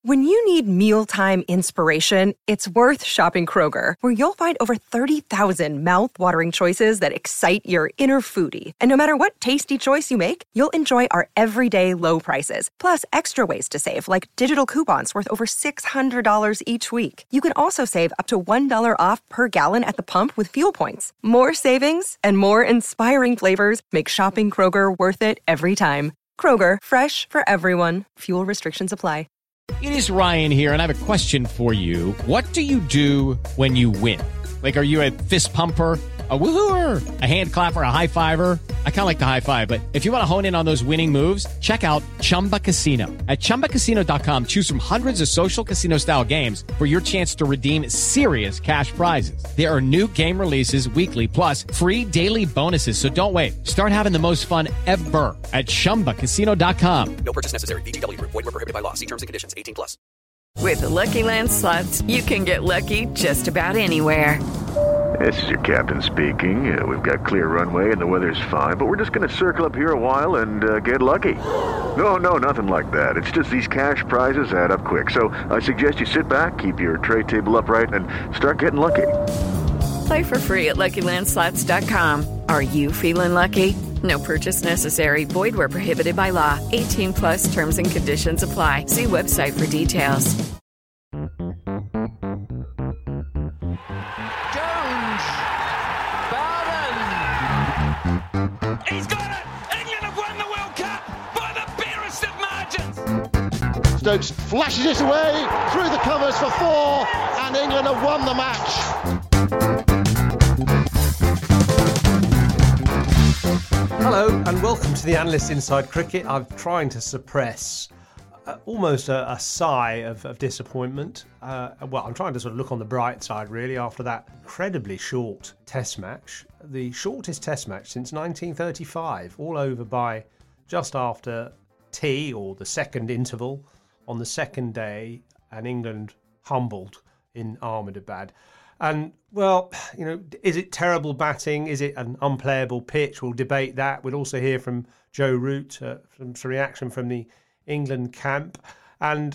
When you need mealtime inspiration, it's worth shopping Kroger, where you'll find over 30,000 mouth-watering choices that excite your inner foodie. And no matter what tasty choice you make, you'll enjoy our everyday low prices, plus extra ways to save, like digital coupons worth over $600 each week. You can also save up to $1 off per gallon at the pump with fuel points. More savings and more inspiring flavors make shopping Kroger worth it every time. Kroger, fresh for everyone. Fuel restrictions apply. It is Ryan here, and I have a question for you. What do you do when you win? Like, are you a fist pumper, a woo-hooer, a hand clapper, a high-fiver? I kind of like the high-five, but if you want to hone in on those winning moves, check out Chumba Casino. At ChumbaCasino.com, choose from hundreds of social casino-style games for your chance to redeem serious cash prizes. There are new game releases weekly, plus free daily bonuses, so don't wait. Start having the most fun ever at ChumbaCasino.com. No purchase necessary. VGW Group. Void where prohibited by law. See terms and conditions. 18+. With the Lucky Land Slots, you can get lucky just about anywhere. This is your captain speaking. We've got clear runway and the weather's fine, but we're just going to circle up here a while and get lucky. No, nothing like that. It's just these cash prizes add up quick. So I suggest you sit back, keep your tray table upright, and start getting lucky. Play for free at LuckyLandSlots.com. Are you feeling lucky? No purchase necessary. Void where prohibited by law. 18+ terms and conditions apply. See website for details. Jones. Bowden. He's got it. England have won the World Cup by the barest of margins. Stokes flashes it away through the covers for 4, and England have won the match. Hello and welcome to the Analyst Inside Cricket. I'm trying to suppress almost a sigh of disappointment. I'm trying to sort of look on the bright side really after that incredibly short test match. The shortest test match since 1935, all over by just after tea or the second interval on the second day, and England humbled in Ahmedabad. And, well, you know, is it terrible batting? Is it an unplayable pitch? We'll debate that. We'll also hear from Joe Root, some reaction from the England camp. And,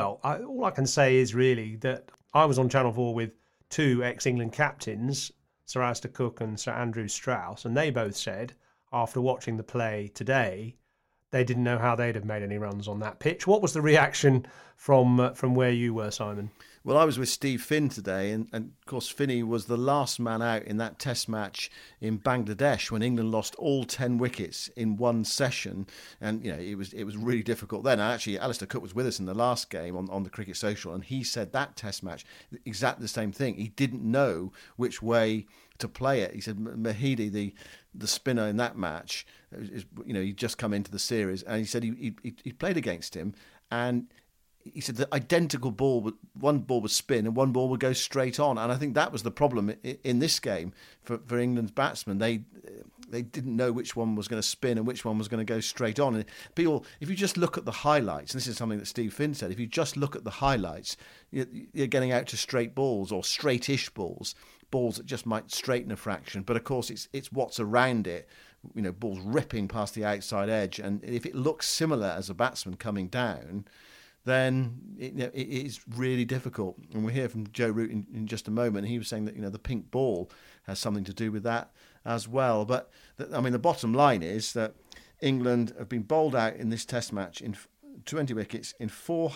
all I can say is really that I was on Channel 4 with two ex-England captains, Sir Alistair Cook and Sir Andrew Strauss, and they both said, after watching the play today, they didn't know how they'd have made any runs on that pitch. What was the reaction from where you were, Simon? Well, I was with Steve Finn today, and of course Finney was the last man out in that test match in Bangladesh when England lost all 10 wickets in one session, and you know it was really difficult then. And actually, Alistair Cook was with us in the last game on the Cricket Social, and he said that test match exactly the same thing. He didn't know which way to play it. He said Mahidi, the spinner in that match, he'd just come into the series, and he said he played against him, and he said the identical ball, one ball would spin and one ball would go straight on. And I think that was the problem in this game for England's batsmen. They didn't know which one was going to spin and which one was going to go straight on. And people, if you just look at the highlights, and this is something that Steve Finn said, if you just look at the highlights, you're getting out to straight balls or straight-ish balls that just might straighten a fraction. But of course, it's what's around it. You know, balls ripping past the outside edge. And if it looks similar as a batsman coming down, then it is really difficult. And we'll hear from Joe Root in just a moment. He was saying that the pink ball has something to do with that as well. But the bottom line is that England have been bowled out in this Test match in 20 wickets in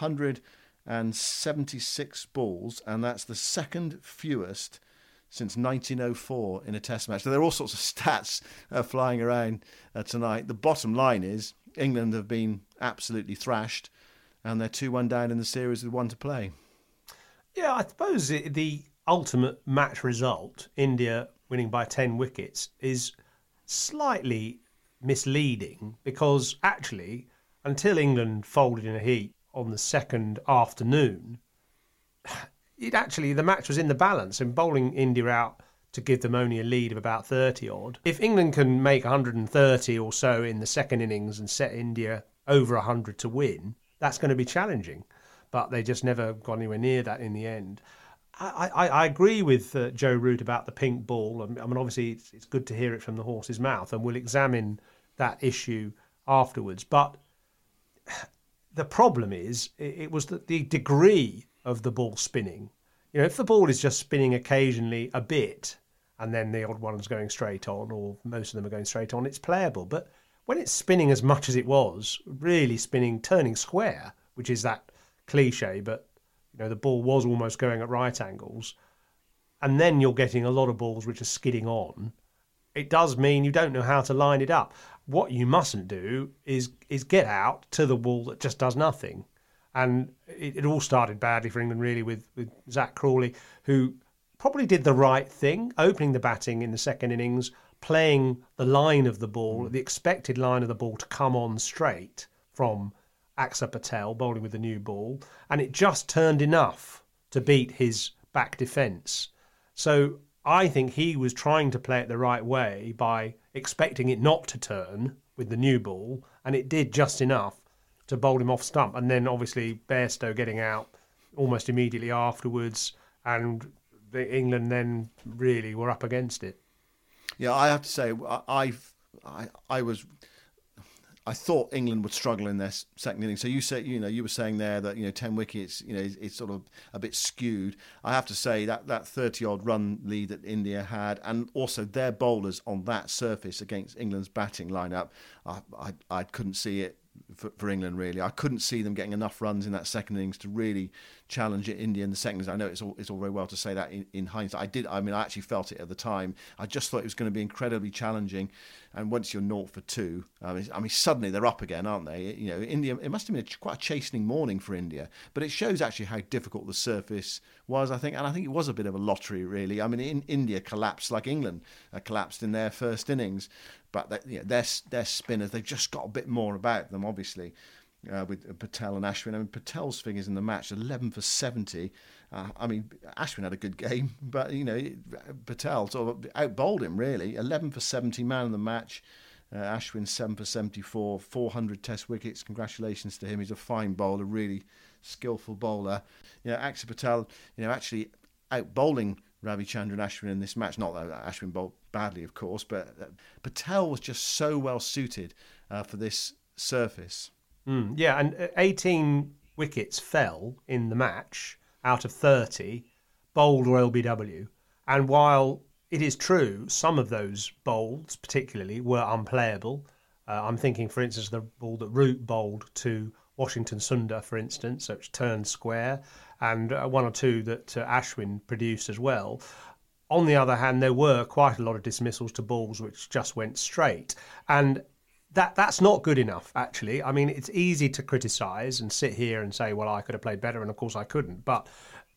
476 balls, and that's the second fewest since 1904 in a Test match. So there are all sorts of stats flying around tonight. The bottom line is England have been absolutely thrashed, and they're 2-1 down in the series with one to play. Yeah, I suppose the ultimate match result, India winning by 10 wickets, is slightly misleading because actually, until England folded in a heat on the second afternoon, the match was in the balance, and bowling India out to give them only a lead of about 30 odd. If England can make 130 or so in the second innings and set India over 100 to win, that's going to be challenging, but they just never got anywhere near that in the end. I agree with Joe Root about the pink ball. I mean, obviously, it's good to hear it from the horse's mouth, and we'll examine that issue afterwards. But the problem is, it was the degree of the ball spinning. You know, if the ball is just spinning occasionally a bit, and then the odd one's going straight on, or most of them are going straight on, it's playable. But when it's spinning as much as it was, really spinning, turning square, which is that cliche, but you know, the ball was almost going at right angles, and then you're getting a lot of balls which are skidding on, it does mean you don't know how to line it up. What you mustn't do is get out to the ball that just does nothing. And it all started badly for England, really, with Zach Crawley, who probably did the right thing, opening the batting in the second innings, playing the line of the ball, the expected line of the ball to come on straight from Axar Patel, bowling with the new ball. And it just turned enough to beat his back defence. So I think he was trying to play it the right way by expecting it not to turn with the new ball, and it did just enough to bowl him off stump. And then obviously Bairstow getting out almost immediately afterwards, and England then really were up against it. Yeah, I have to say, I thought England would struggle in their second innings. So you were saying there that 10 wickets, it's sort of a bit skewed. I have to say that 30-odd run lead that India had, and also their bowlers on that surface against England's batting lineup, I couldn't see it for England, really. I couldn't see them getting enough runs in that second innings to really challenge India in the second innings. I know it's all very well to say that in hindsight. I actually felt it at the time. I just thought it was going to be incredibly challenging. And once you're 0 for 2, suddenly they're up again, aren't they? India, it must have been quite a chastening morning for India. But it shows actually how difficult the surface was, I think. And I think it was a bit of a lottery, really. India collapsed like England collapsed in their first innings. But their spinners, they've just got a bit more about them, obviously, with Patel and Ashwin. Patel's figures in the match, 11 for 70. Ashwin had a good game, but, Patel sort of out-bowled him, really. 11 for 70, man of the match. Ashwin, 7 for 74, 400 test wickets. Congratulations to him. He's a fine bowler, really skillful bowler. Axar Patel, actually out-bowling Ravichandran Ashwin in this match. Not that Ashwin bowled badly, of course, but Patel was just so well suited for this surface. Yeah, and 18 wickets fell in the match out of 30, bowled or LBW. And while it is true some of those bowls particularly were unplayable, I'm thinking, for instance, the ball that Root bowled to Washington Sundar, for instance, which turned square, and one or two that Ashwin produced as well. On the other hand, there were quite a lot of dismissals to balls which just went straight. And that's not good enough, actually. It's easy to criticise and sit here and say, well, I could have played better, and of course I couldn't. But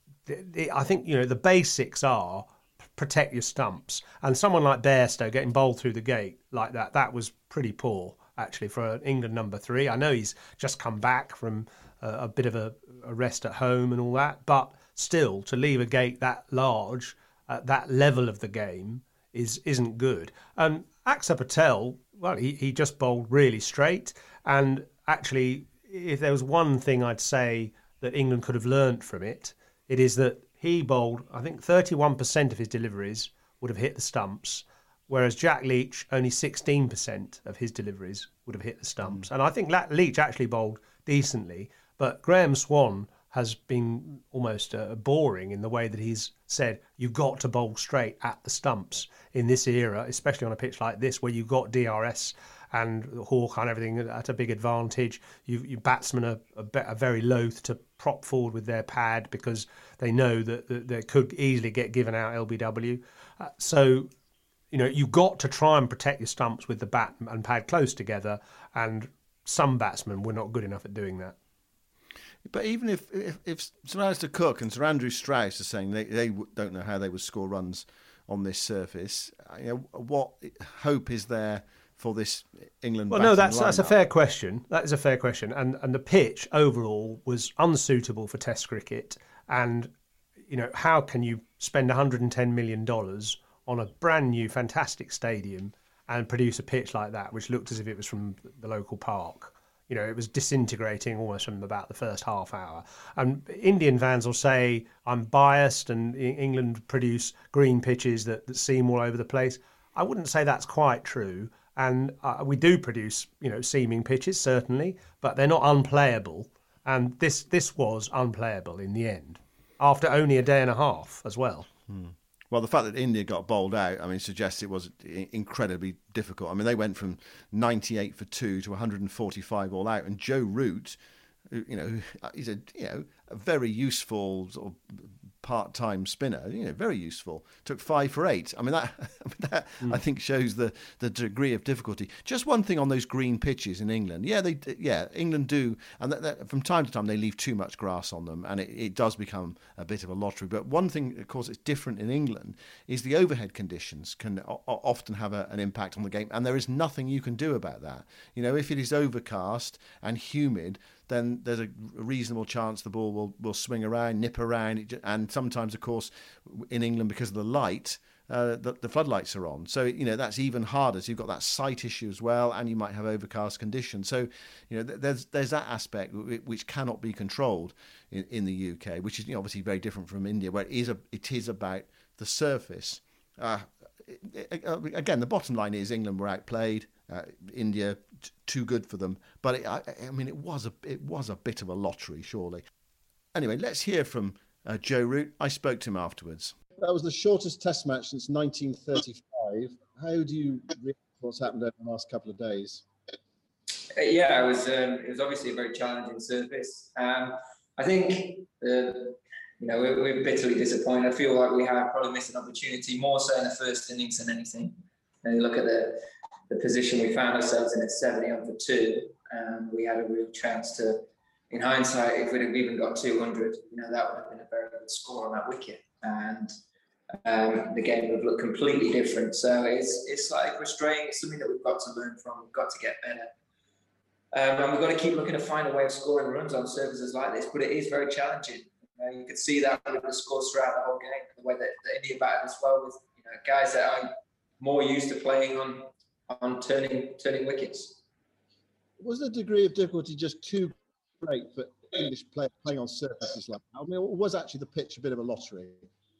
I think, the basics are protect your stumps. And someone like Bairstow getting bowled through the gate like that was pretty poor, actually, for England number 3. I know he's just come back from a bit of a rest at home and all that, but still, to leave a gate that large at that level of the game isn't good. And Axar Patel, well, he just bowled really straight. And actually, if there was one thing I'd say that England could have learnt from it, it is that he bowled, I think 31% of his deliveries would have hit the stumps, whereas Jack Leach, only 16% of his deliveries would have hit the stumps. And I think Leach actually bowled decently, but Graham Swan has been almost boring in the way that he's said, you've got to bowl straight at the stumps in this era, especially on a pitch like this where you've got DRS and Hawke and everything at a big advantage. You batsmen are very loath to prop forward with their pad because they know that they could easily get given out LBW. So you've got to try and protect your stumps with the bat and pad close together, and some batsmen were not good enough at doing that. But even if Sir Alistair Cook and Sir Andrew Strauss are saying they don't know how they would score runs on this surface, what hope is there for this England? Well, no, that's a fair question. That is a fair question, and the pitch overall was unsuitable for Test cricket. And how can you spend $110 million on a brand new, fantastic stadium and produce a pitch like that, which looked as if it was from the local park? It was disintegrating almost from about the first half hour. And Indian fans will say, I'm biased and England produce green pitches that seem all over the place. I wouldn't say that's quite true. And we do produce, seaming pitches, certainly, but they're not unplayable. And this was unplayable in the end, after only a day and a half as well. Well, the fact that India got bowled out, suggests it was incredibly difficult. They went from 98 for 2 to 145 all out. And Joe Root, he's a very useful sort of part-time spinner, very useful. Took 5 for 8. That I think shows the degree of difficulty. Just one thing on those green pitches in England. England do, and from time to time they leave too much grass on them, and it does become a bit of a lottery. But one thing, of course, that's different in England is the overhead conditions can often have an impact on the game, and there is nothing you can do about that. If it is overcast and humid, then there's a reasonable chance the ball will swing around, nip around, and sometimes, of course, in England, because of the light, the floodlights are on. So, that's even harder. So you've got that sight issue as well, and you might have overcast conditions. So, there's that aspect which cannot be controlled in the UK, which is obviously very different from India, where it is about the surface. Again, the bottom line is England were outplayed. India too good for them, but it was a bit of a lottery, surely. Anyway, let's hear from Joe Root. I spoke to him afterwards. That was the shortest Test match since 1935. How do you read what's happened over the last couple of days? It was obviously a very challenging surface. I think we're bitterly disappointed. I feel like we have probably missed an opportunity, more so in the first innings than anything. And you look at the position we found ourselves in at 70 on for 2. We had a real chance to, in hindsight, if we'd have even got 200, that would have been a very good score on that wicket. And the game would have looked completely different. So it's slightly frustrating. It's something that we've got to learn from. We've got to get better. And we've got to keep looking to find a way of scoring runs on surfaces like this. But it is very challenging. You could see that with the scores throughout the whole game, the way that India batted as well, with guys that are more used to playing on turning wickets. Was the degree of difficulty just too great for English players playing on surfaces like that? Was actually the pitch a bit of a lottery?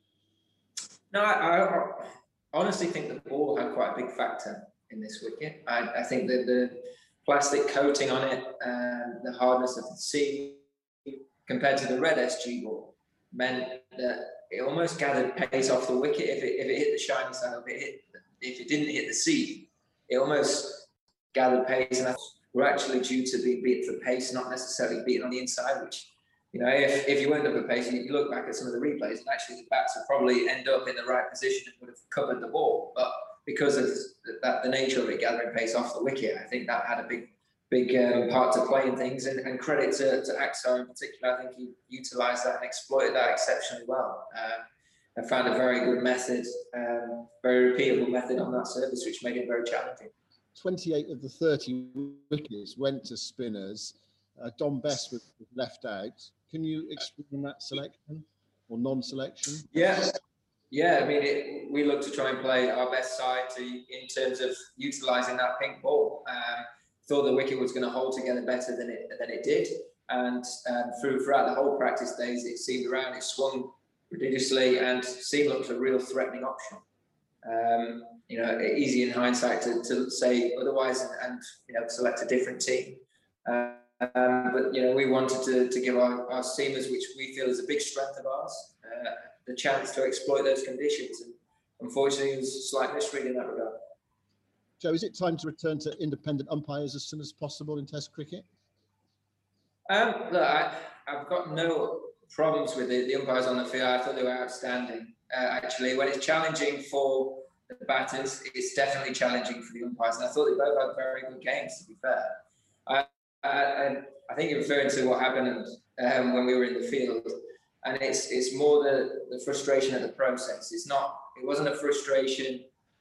No, I honestly think the ball had quite a big factor in this wicket. I think that the plastic coating on it and the hardness of the seam compared to the red SG ball meant that it almost gathered pace off the wicket if it hit the shiny side, or if it didn't hit the seam, it almost gathered pace, and we're actually due to be beaten for pace, not necessarily beaten on the inside, which, if you weren't up at pace, you look back at some of the replays, and actually the bats would probably end up in the right position and would have covered the ball. But because of the nature of it gathering pace off the wicket, I think that had a big part to play in things, and credit to Axar in particular. I think he utilised that and exploited that exceptionally well. And found a very good method, very repeatable method on that surface, which made it very challenging. 28 of the 30 wickets went to spinners. Dom Bess was left out. Can you explain that selection or non-selection? Yeah. We look to try and play our best side in terms of utilising that pink ball. Thought the wicket was going to hold together better than it did, and throughout the whole practice days, it seemed around, it swung prodigiously, and seemed like a real threatening option. Easy in hindsight to say otherwise and select a different team. But we wanted to give our seamers, which we feel is a big strength of ours, the chance to exploit those conditions. And unfortunately, it was a slight misread in that regard. Joe, is it time to return to independent umpires as soon as possible in Test cricket? Look, I've got no problems with the umpires on the field. I thought they were outstanding. Actually, when it's challenging for the batters, it's definitely challenging for the umpires. And I thought they both had very good games, to be fair. I think you're referring to what happened when we were in the field. And it's more the frustration of the process. It wasn't a frustration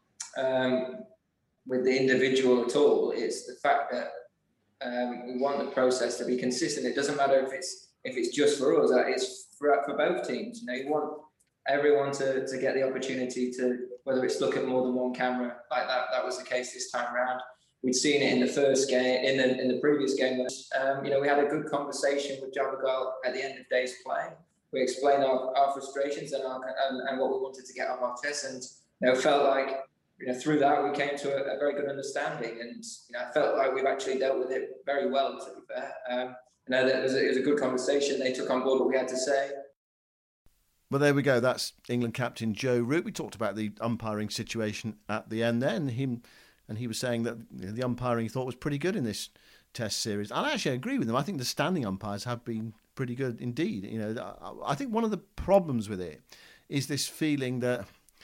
with the individual at all. It's the fact that we want the process to be consistent. It doesn't matter if it's just for us. It's for both teams. You want everyone to get the opportunity to, whether it's look at more than one camera, like that was the case this time around. We'd seen it in the first game, in the previous game. We had a good conversation with Javagal at the end of day's play. We explained our frustrations and what we wanted to get off our chest, and felt like through that we came to a very good understanding, and I felt like we've actually dealt with it very well, to be fair. It was a good conversation. They took on board what we had to say. Well, there we go. That's England captain Joe Root. We talked about the umpiring situation at the end there, and he was saying that the umpiring he thought was pretty good in this Test series. I actually agree with him. I think the standing umpires have been pretty good indeed. I think one of the problems with it is this feeling that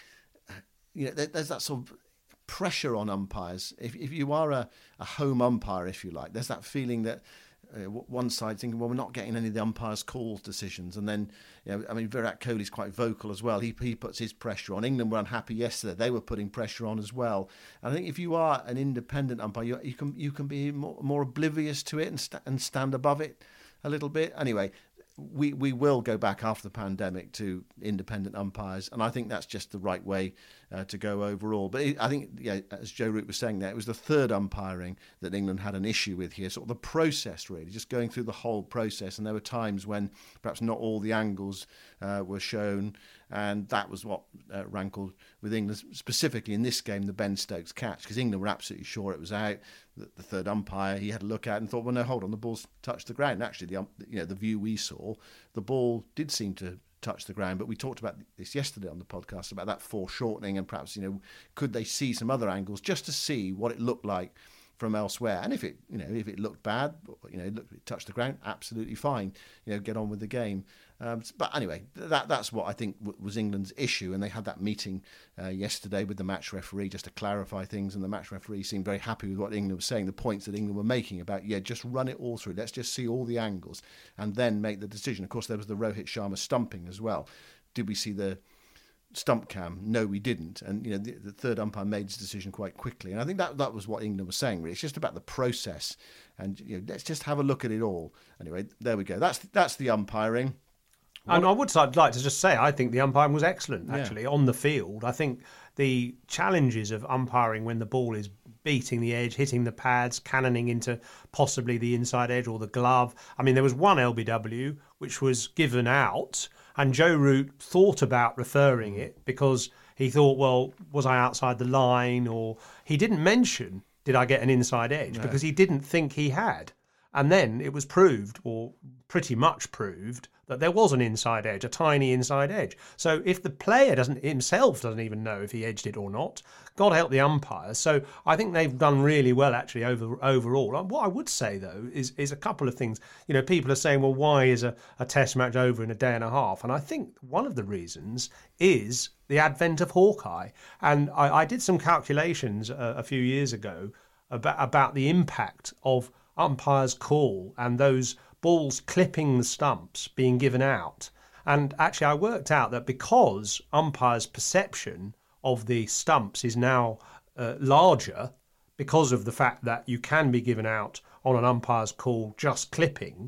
there's that sort of pressure on umpires. If you are a home umpire, if you like, there's that feeling that one side thinking, well, we're not getting any of the umpires' call decisions, and then Virat Kohli's quite vocal as well. He puts his pressure on. England were unhappy yesterday; they were putting pressure on as well. And I think if you are an independent umpire, you can be more oblivious to it and stand above it a little bit. Anyway, we will go back after the pandemic to independent umpires, and I think that's just the right way to go overall. But I think, as Joe Root was saying there, it was the third umpiring that England had an issue with here, sort of the process really, just going through the whole process. And there were times when perhaps not all the angles were shown, and that was what rankled with England, specifically in this game, the Ben Stokes catch, because England were absolutely sure it was out. The third umpire, he had a look at it and thought, well, no, hold on, the ball's touched the ground. And actually, the view we saw, the ball did seem to touch the ground. But we talked about this yesterday on the podcast about that foreshortening, and perhaps could they see some other angles just to see what it looked like from elsewhere. And if it looked bad, it touched the ground, absolutely fine. Get on with the game. But anyway, that's what I think was England's issue. And they had that meeting yesterday with the match referee just to clarify things. And the match referee seemed very happy with what England was saying, the points that England were making about, just run it all through. Let's just see all the angles and then make the decision. Of course, there was the Rohit Sharma stumping as well. Did we see the stump cam? No, we didn't. And the third umpire made his decision quite quickly, and I think that was what England was saying really. It's just about the process, and let's just have a look at it all. Anyway, there we go. That's the umpiring. And I'd like to just say, I think the umpiring was excellent, actually, on the field. I think the challenges of umpiring when the ball is beating the edge, hitting the pads, cannoning into possibly the inside edge or the glove. I mean, there was one LBW which was given out, and Joe Root thought about referring it because he thought, well, was I outside the line? Or he didn't mention, did I get an inside edge? No. Because he didn't think he had. And then it was proved, or pretty much proved, that there was an inside edge, a tiny inside edge. So if the player himself doesn't even know if he edged it or not, God help the umpires. So I think they've done really well, actually, overall. What I would say, though, is a couple of things. People are saying, well, why is a test match over in a day and a half? And I think one of the reasons is the advent of Hawkeye. And I did some calculations a few years ago about the impact of umpire's call and those balls clipping the stumps being given out. And actually I worked out that because umpire's perception of the stumps is now larger, because of the fact that you can be given out on an umpire's call just clipping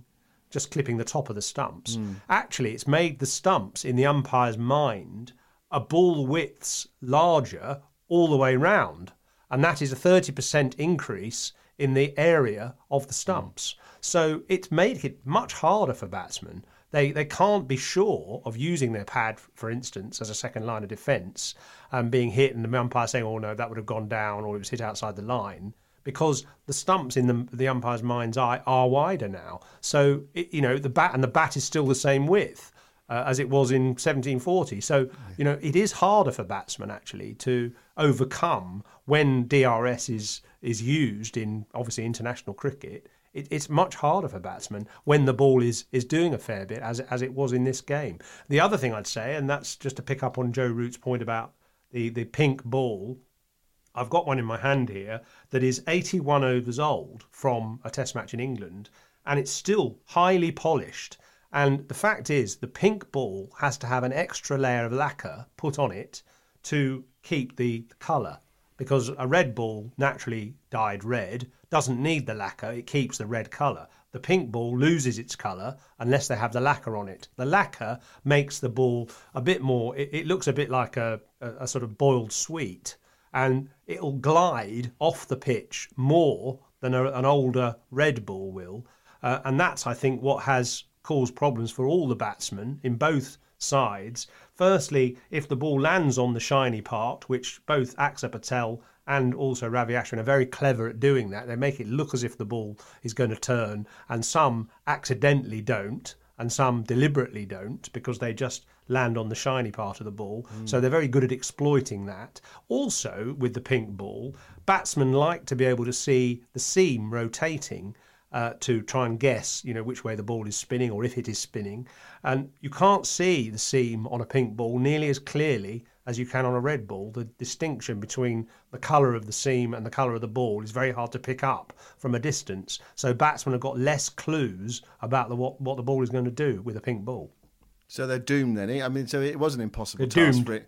the top of the stumps, actually it's made the stumps in the umpire's mind a ball widths larger all the way round. And that is a 30% increase in the area of the stumps. So it's made it much harder for batsmen. They can't be sure of using their pad, for instance, as a second line of defence and being hit and the umpire saying, oh no, that would have gone down or it was hit outside the line, because the stumps in the umpire's mind's eye are wider now. So, the bat is still the same width as it was in 1740. So, it is harder for batsmen actually to overcome when DRS is used in obviously international cricket. It's much harder for batsmen when the ball is doing a fair bit, as it was in this game. The other thing I'd say, and that's just to pick up on Joe Root's point about the pink ball, I've got one in my hand here that is 81 overs old from a test match in England, and it's still highly polished. And the fact is, the pink ball has to have an extra layer of lacquer put on it to keep the colour, because a red ball naturally dyed red doesn't need the lacquer, it keeps the red colour. The pink ball loses its colour unless they have the lacquer on it. The lacquer makes the ball a bit more, it looks a bit like a sort of boiled sweet, and it'll glide off the pitch more than an older red ball will. And that's, I think, what has cause problems for all the batsmen in both sides. Firstly, if the ball lands on the shiny part, which both Axar Patel and also Ravi Ashwin are very clever at doing that. They make it look as if the ball is going to turn, and some accidentally don't, and some deliberately don't, because they just land on the shiny part of the ball. So they're very good at exploiting that. Also, with the pink ball, batsmen like to be able to see the seam rotating to try and guess, which way the ball is spinning or if it is spinning. And you can't see the seam on a pink ball nearly as clearly as you can on a red ball. The distinction between the colour of the seam and the colour of the ball is very hard to pick up from a distance. So batsmen have got less clues about what the ball is going to do with a pink ball. So they're doomed then. I mean, so it was an impossible task for it.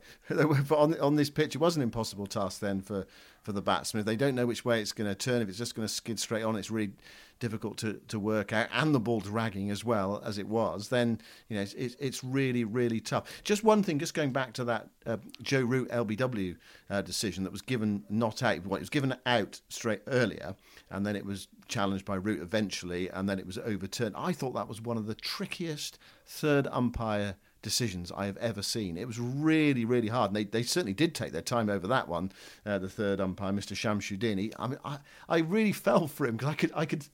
on this pitch, it was an impossible task then for the batsmen. If they don't know which way it's going to turn, if it's just going to skid straight on, it's really difficult to work out, and the ball dragging as well as it was, then it's really, really tough. Just one thing, just going back to that Joe Root LBW decision that was given not out. Well, it was given out straight earlier, and then it was challenged by Root eventually, and then it was overturned. I thought that was one of the trickiest third umpire decisions I have ever seen. It was really, really hard. And they certainly did take their time over that one. The third umpire, Mr. Shamsuddin. I mean, I really fell for him because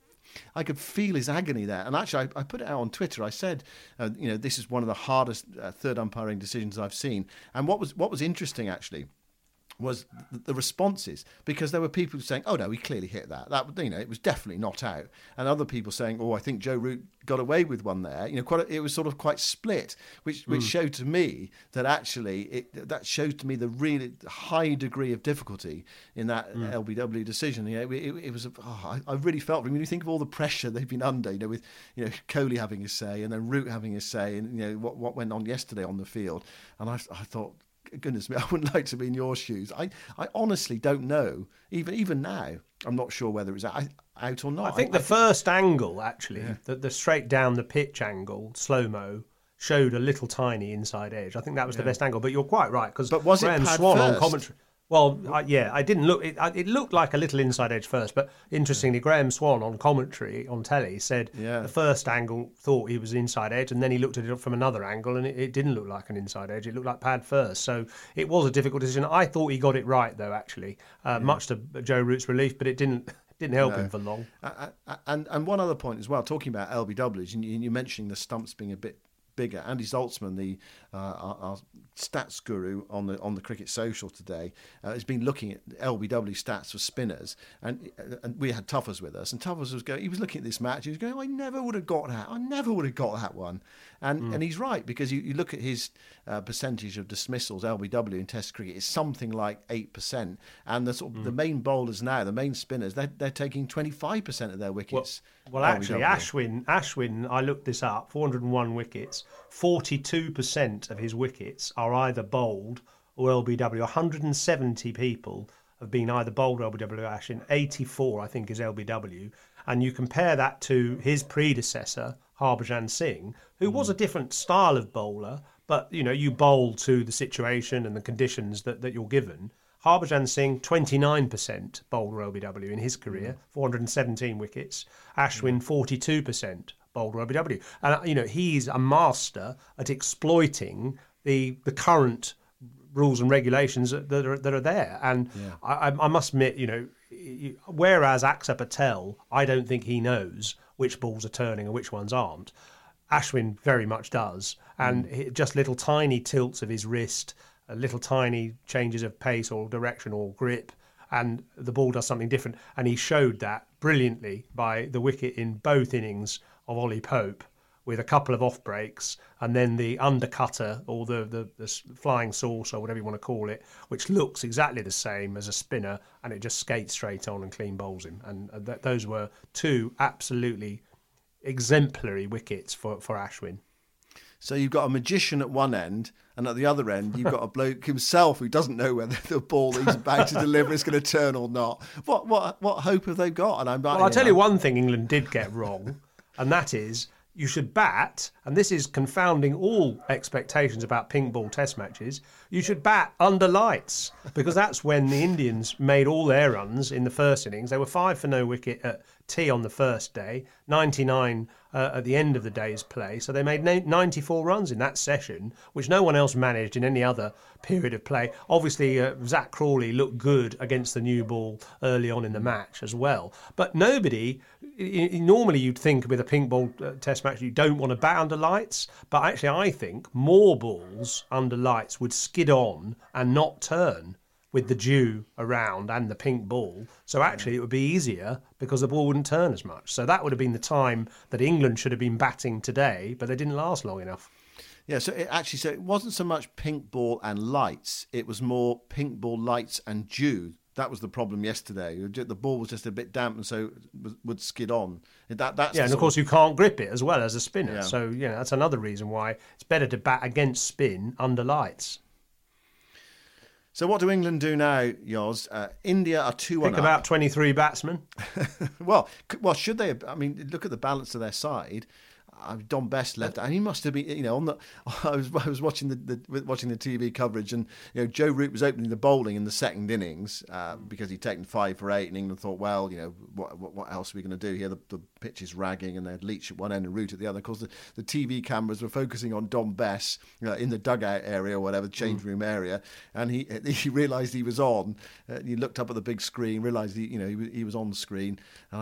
I could feel his agony there. And actually, I put it out on Twitter. I said, this is one of the hardest third umpiring decisions I've seen. And what was interesting actually was the responses, because there were people saying, "Oh no, he clearly hit that. It was definitely not out," and other people saying, "Oh, I think Joe Root got away with one there." It was sort of quite split, which showed to me that actually that shows to me the really high degree of difficulty in that LBW decision. It was. I really felt when you think of all the pressure they've been under, with Kohli having his say and then Root having his say, and what went on yesterday on the field, and I thought, goodness me, I wouldn't like to be in your shoes. I honestly don't know. Even now, I'm not sure whether it's out or not. I think the first angle, actually, the straight down the pitch angle, slow-mo, showed a little tiny inside edge. I think that was the best angle. But you're quite right, because Graham Swan on commentary... Well, I didn't look. It looked like a little inside edge first, but interestingly, Graham Swan on commentary on telly said the first angle thought he was inside edge, and then he looked at it from another angle, and it didn't look like an inside edge. It looked like pad first, so it was a difficult decision. I thought he got it right, though. Actually, much to Joe Root's relief, but it didn't help him for long. And one other point as well, talking about LBWs, and you mentioning the stumps being a bit bigger. Andy Zaltzman, our stats guru on the Cricket Social today, has been looking at LBW stats for spinners, and we had Tuffers with us, and Tuffers he was looking at this match, he was going, I never would have got that one, and he's right, because you look at his percentage of dismissals, LBW in Test cricket, it's something like 8%, and the main bowlers now, the main spinners, they're taking 25% of their wickets. Well, actually, Ashwin, I looked this up, 401 wickets, 42% of his wickets are either bowled or LBW. 170 people have been either bowled or LBW. Ashwin, 84, I think, is LBW. And you compare that to his predecessor, Harbhajan Singh, who was a different style of bowler, but, you bowl to the situation and the conditions that you're given. Harbhajan Singh, 29% bowled LBW in his career, 417 wickets. Ashwin, 42% bowled LBW. And, he's a master at exploiting the current rules and regulations that are there. And I must admit, whereas Axar Patel, I don't think he knows which balls are turning and which ones aren't. Ashwin very much does. And just little tiny tilts of his wrist, little tiny changes of pace or direction or grip, and the ball does something different. And he showed that brilliantly by the wicket in both innings of Ollie Pope, with a couple of off breaks, and then the undercutter or the flying saucer, or whatever you want to call it, which looks exactly the same as a spinner, and it just skates straight on and clean bowls him. And those were two absolutely exemplary wickets for Ashwin. So you've got a magician at one end, and at the other end, you've got a bloke himself who doesn't know whether the ball that he's about to deliver is going to turn or not. What hope have they got? And I'll tell you one thing England did get wrong, and that is you should bat, and this is confounding all expectations about pink ball test matches, you should bat under lights, because that's when the Indians made all their runs in the first innings. They were 5 for no wicket at tee on the first day, 99 at the end of the day's play. So they made 94 runs in that session, which no one else managed in any other period of play. Obviously, Zach Crawley looked good against the new ball early on in the match as well. But nobody, normally you'd think with a pink ball test match, you don't want to bat under lights. But actually, I think more balls under lights would skid on and not turn with the dew around and the pink ball. So actually it would be easier because the ball wouldn't turn as much. So that would have been the time that England should have been batting today, but they didn't last long enough. Yeah, so it wasn't so much pink ball and lights, it was more pink ball, lights and dew. That was the problem yesterday. The ball was just a bit damp and so it would skid on. And of course you can't grip it as well as a spinner. Yeah. So, that's another reason why it's better to bat against spin under lights. So what do England do now, Yoz? India are 2-1 Pick about 23 batsmen. well, should they? I mean, look at the balance of their side. Dom Bess left, and he must have been. I was watching the TV coverage, and Joe Root was opening the bowling in the second innings because he'd taken 5 for 8, and England thought, well, what else are we going to do here? The pitch is ragging, and they had Leach at one end and Root at the other. Of course, the TV cameras were focusing on Dom Bess in the dugout area or whatever, change room area, and he realised he was on. He looked up at the big screen, realised he was on the screen.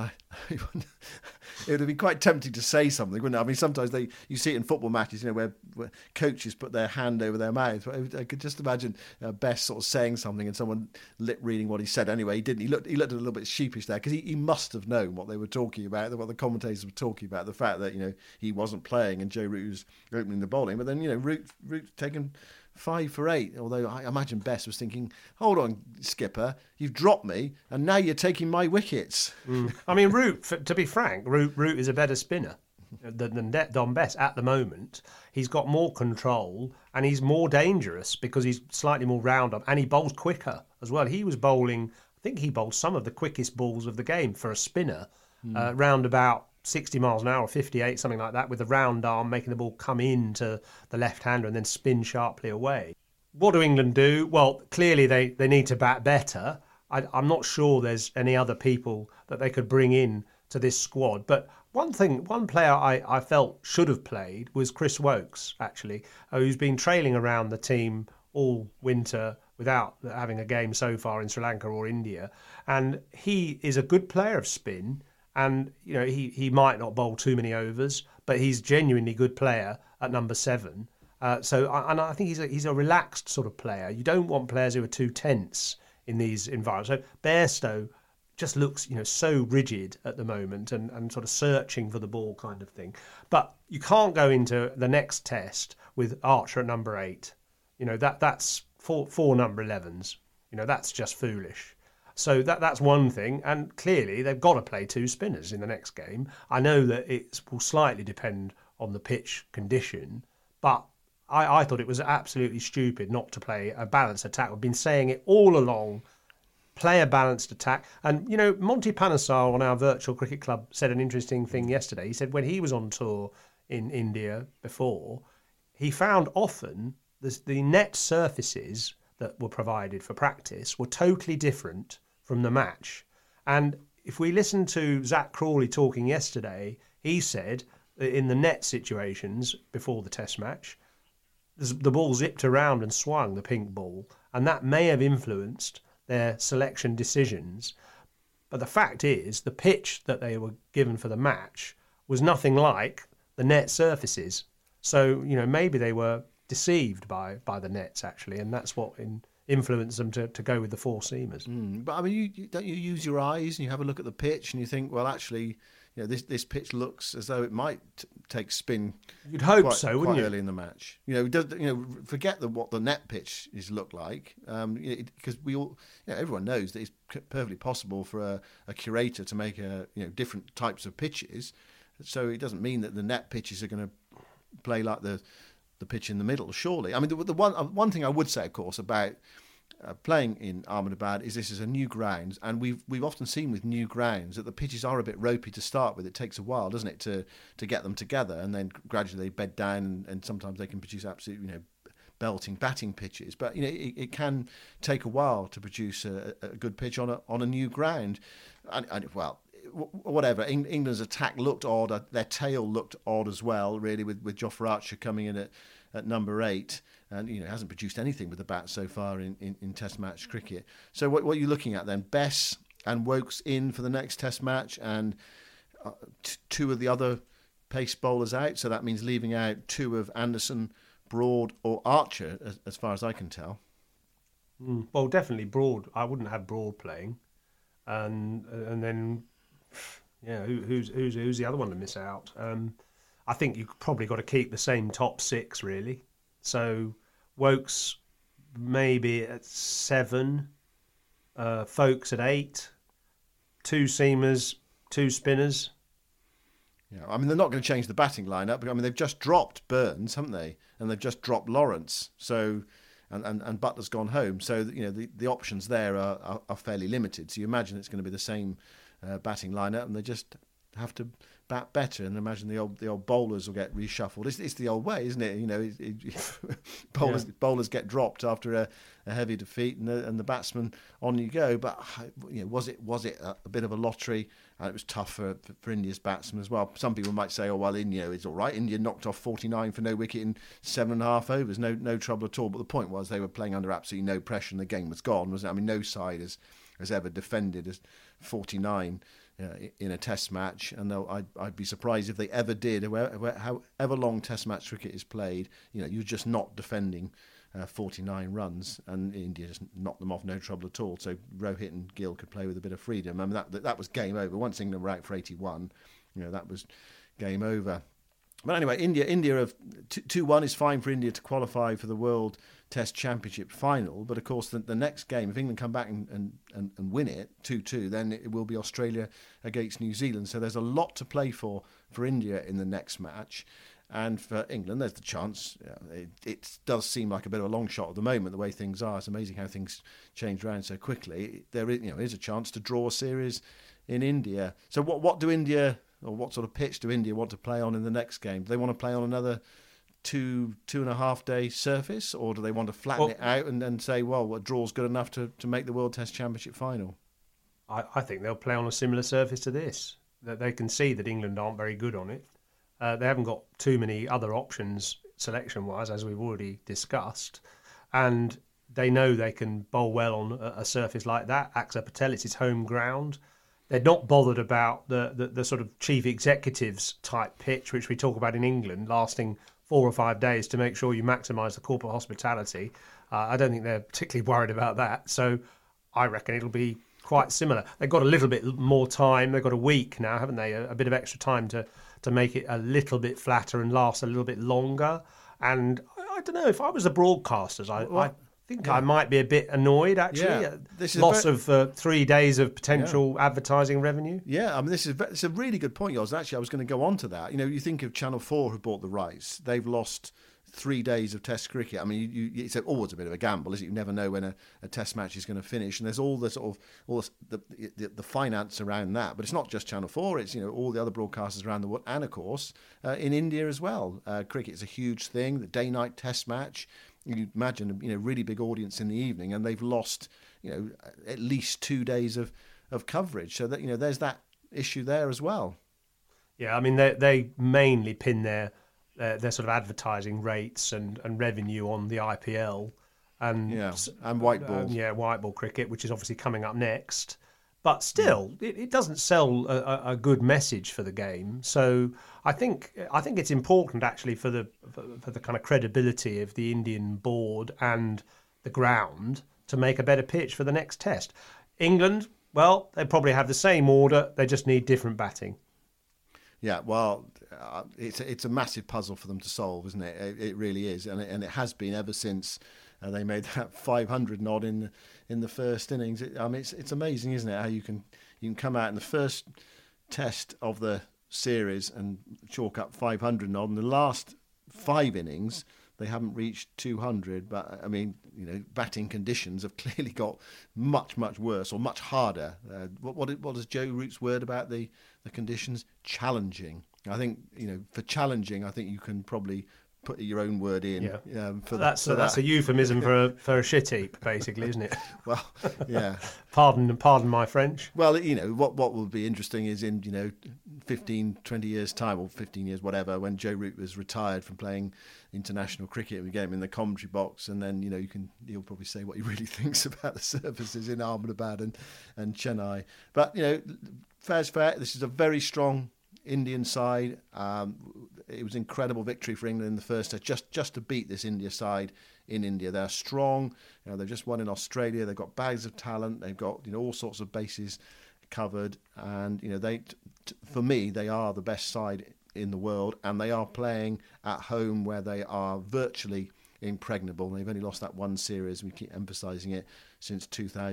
It would have been quite tempting to say something, wouldn't it? I mean, sometimes you see it in football matches, where coaches put their hand over their mouth. I could just imagine Bess sort of saying something and someone lip reading what he said. Anyway, he didn't. He looked a little bit sheepish there because he must have known what they were talking about, what the commentators were talking about, the fact that he wasn't playing and Joe Root was opening the bowling. But then Root taken 5 for 8. Although I imagine Bess was thinking, "Hold on, skipper, you've dropped me, and now you're taking my wickets." I mean, Root. To be frank, Root is a better spinner than Dom Bess at the moment. He's got more control and he's more dangerous because he's slightly more round up and he bowls quicker as well. He was bowling, I think he bowled some of the quickest balls of the game for a spinner, round about 60 miles an hour, 58, something like that, with a round arm, making the ball come into the left-hander and then spin sharply away. What do England do? Well, clearly they need to bat better. I'm not sure there's any other people that they could bring in to this squad, but one player I felt should have played was Chris Woakes, actually, who's been trailing around the team all winter without having a game so far in Sri Lanka or India. And he is a good player of spin, and he might not bowl too many overs, but he's genuinely good player at number 7. So I think he's a relaxed sort of player. You don't want players who are too tense in these environments. So Bairstow just looks, so rigid at the moment and sort of searching for the ball kind of thing. But you can't go into the next test with Archer at number 8. That's four number 11s. That's just foolish. So that's one thing. And clearly they've got to play 2 spinners in the next game. I know that it will slightly depend on the pitch condition, but I thought it was absolutely stupid not to play a balanced attack. We've been saying it all along. Play a balanced attack. And, Monty Panesar on our virtual cricket club said an interesting thing yesterday. He said when he was on tour in India before, he found often the net surfaces that were provided for practice were totally different from the match. And if we listen to Zach Crawley talking yesterday, he said that in the net situations before the test match, the ball zipped around and swung, the pink ball, and that may have influenced their selection decisions. But the fact is, the pitch that they were given for the match was nothing like the net surfaces. So, maybe they were deceived by the nets, actually, and that's what influenced them to go with the 4 seamers. But, I mean, don't you use your eyes and you have a look at the pitch and you think, well, actually, this pitch looks as though it might take spin. You'd hope so, wouldn't you? Early in the match, forget what the net pitch is look like, because we all, everyone knows that it's perfectly possible for a curator to make different types of pitches. So it doesn't mean that the net pitches are going to play like the pitch in the middle. Surely, I mean, the one thing I would say, of course, about playing in Ahmedabad is this is a new ground, and we've often seen with new grounds that the pitches are a bit ropey to start with. It takes a while, doesn't it, to get them together, and then gradually they bed down, and sometimes they can produce absolute belting batting pitches. But it can take a while to produce a good pitch on a new ground, and well, whatever. England's attack looked odd. Their tail looked odd as well, really, with Jofra Archer coming in at number 8. And, hasn't produced anything with the bat so far in Test match cricket. So what are you looking at then? Bess and Woakes in for the next Test match, and 2 of the other pace bowlers out. So that means leaving out 2 of Anderson, Broad or Archer, as far as I can tell. Well, definitely Broad. I wouldn't have Broad playing. And then, who's the other one to miss out? I think you've probably got to keep the same top 6, really. So Woakes maybe at 7, Foakes at 8, 2 seamers, 2 spinners. Yeah, I mean, they're not going to change the batting lineup. I mean, they've just dropped Burns, haven't they? And they've just dropped Lawrence. So, and Butler's gone home. So, the options there are fairly limited. So you imagine it's going to be the same batting lineup, and they just have to bat better. And imagine the old bowlers will get reshuffled. It's the old way, isn't it? Bowlers get dropped after a heavy defeat, and the batsman on you go. But was it a bit of a lottery? And it was tough for India's batsmen as well. Some people might say, "Oh well, India is all right. India knocked off 49 for no wicket in 7.5 overs, no trouble at all." But the point was they were playing under absolutely no pressure, and the game was gone. I mean, no side has ever defended as 49 in a Test match, and I'd be surprised if they ever did. However long Test match cricket is played, you're just not defending 49 runs, and India just knocked them off no trouble at all. So Rohit and Gill could play with a bit of freedom. I mean, that was game over. Once England were out for 81, that was game over. But anyway, India of 2-1 is fine for India to qualify for the World Test Championship final. But of course, the next game, if England come back and win it 2-2, then it will be Australia against New Zealand. So there's a lot to play for India in the next match. And for England, there's the chance. It does seem like a bit of a long shot at the moment, the way things are. It's amazing how things change around so quickly. There is a chance to draw a series in India. So what do India, or what sort of pitch do India want to play on in the next game? Do they want to play on another 2.5 day surface, or do they want to flatten it out and say, well, a draw's good enough to make the World Test Championship final? I think they'll play on a similar surface to this. That they can see that England aren't very good on it. They haven't got too many other options selection-wise, as we've already discussed. And they know they can bowl well on a surface like that. Axar Patel, it's his home ground. They're not bothered about the sort of chief executives type pitch, which we talk about in England, lasting 4 or 5 days to make sure you maximise the corporate hospitality. I don't think they're particularly worried about that. So I reckon it'll be quite similar. They've got a little bit more time. They've got a week now, haven't they? A bit of extra time to make it a little bit flatter and last a little bit longer. And I don't know, if I was the broadcasters, I think I might be a bit annoyed, actually. Yeah. This is loss of 3 days of potential advertising revenue. Yeah, I mean, it's a really good point, yours. Actually, I was going to go on to that. You think of Channel 4 who bought the rights. They've lost 3 days of Test cricket. I mean, it's always a bit of a gamble, isn't it? You never know when a Test match is going to finish, and there's all the sort of the finance around that. But it's not just Channel 4; it's all the other broadcasters around the world, and of course in India as well. Cricket is a huge thing. The day-night Test match. You imagine a really big audience in the evening, and they've lost at least 2 days of coverage. So that there's that issue there as well. Yeah, I mean they mainly pin their sort of advertising rates and revenue on the IPL and white ball. White ball cricket, which is obviously coming up next. But still, it doesn't sell a good message for the game. So I think it's important actually for the kind of credibility of the Indian board and the ground to make a better pitch for the next Test. England, well, they probably have the same order. They just need different batting. Yeah, well, it's a massive puzzle for them to solve, isn't it? It really is, and it has been ever since they made that 500 nod in the first innings. I mean, it's amazing, isn't it? How you can come out in the first Test of the series and chalk up 500 nod. In the last 5 innings, they haven't reached 200. But I mean, batting conditions have clearly got much worse or much harder. What is Joe Root's word about the conditions? Challenging. I think for challenging, I think you can probably put your own word in. Yeah. That's a euphemism for a shit heap, basically, isn't it? Well, yeah. Pardon my French. Well, what will be interesting is in 15, 20 years time, or 15 years, whatever, when Joe Root was retired from playing international cricket, we get him in the commentary box, and then he'll probably say what he really thinks about the services in Ahmedabad and Chennai. But fair's fair. This is a very strong Indian side. It was an incredible victory for England in the first test, just to beat this India side in India. They're strong. They've just won in Australia. They've got bags of talent. They've got all sorts of bases covered, and for me, they are the best side in the world, and they are playing at home where they are virtually impregnable. They've only lost that one series, and we keep emphasising it, since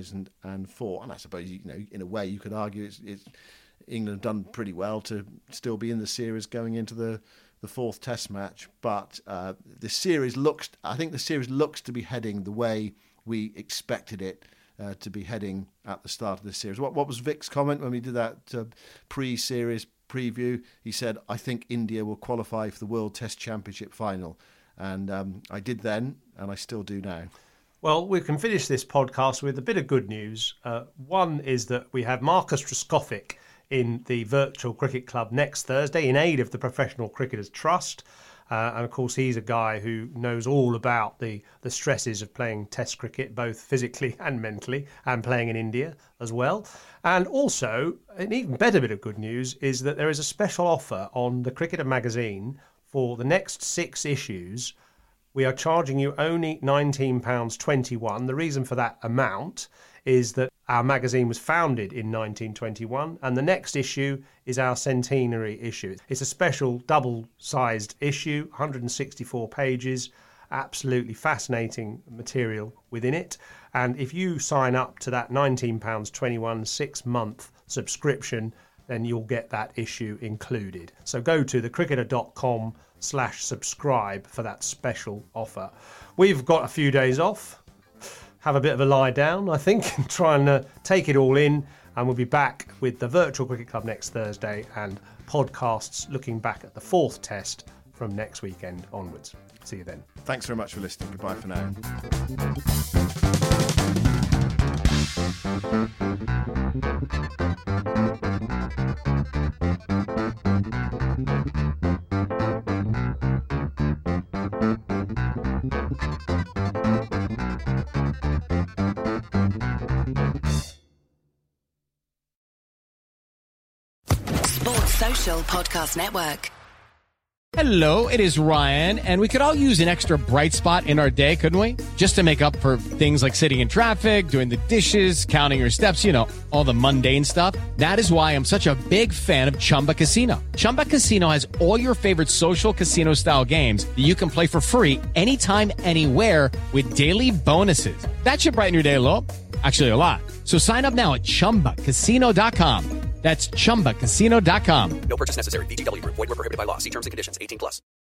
2004. And I suppose in a way you could argue it's England have done pretty well to still be in the series going into the fourth Test match. But I think the series looks to be heading the way we expected it to be heading at the start of this series. What was Vic's comment when we did that pre-series preview? He said, "I think India will qualify for the World Test Championship final." And I did then, and I still do now. Well, we can finish this podcast with a bit of good news. One is that we have Marcus Trescothick in the Virtual Cricket Club next Thursday in aid of the Professional Cricketers Trust. And of course, he's a guy who knows all about the stresses of playing Test cricket, both physically and mentally, and playing in India as well. And also, an even better bit of good news is that there is a special offer on the Cricketer magazine for the next 6 issues. We are charging you only £19.21. The reason for that amount is that our magazine was founded in 1921, and the next issue is our centenary issue. It's a special double-sized issue, 164 pages, absolutely fascinating material within it. And if you sign up to that £19.21 6-month subscription, then you'll get that issue included. So go to thecricketer.com/subscribe for that special offer. We've got a few days off. Have a bit of a lie down, I think, and try and take it all in. And we'll be back with the Virtual Cricket Club next Thursday and podcasts looking back at the 4th Test from next weekend onwards. See you then. Thanks very much for listening. Goodbye for now. Social Podcast Network. Hello, it is Ryan, and we could all use an extra bright spot in our day, couldn't we? Just to make up for things like sitting in traffic, doing the dishes, counting your steps, all the mundane stuff. That is why I'm such a big fan of Chumba Casino. Chumba Casino has all your favorite social casino-style games that you can play for free anytime, anywhere with daily bonuses. That should brighten your day a little. Actually, a lot. So sign up now at ChumbaCasino.com. That's ChumbaCasino.com. No purchase necessary. VGW Group. Void where prohibited by law. See terms and conditions. 18+.